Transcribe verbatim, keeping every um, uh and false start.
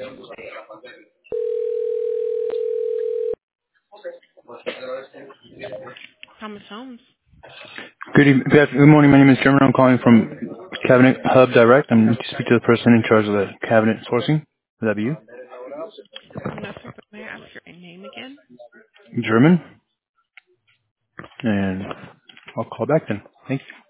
Thomas Holmes. Good, eve- good, after- good morning. My name is Jeremy. I'm calling from Cabinet Hub Direct. I'm to speak to the person in charge of the cabinet sourcing. Would that be you? No, sir, but may I ask your name again? German? And I'll call back then. Thank you.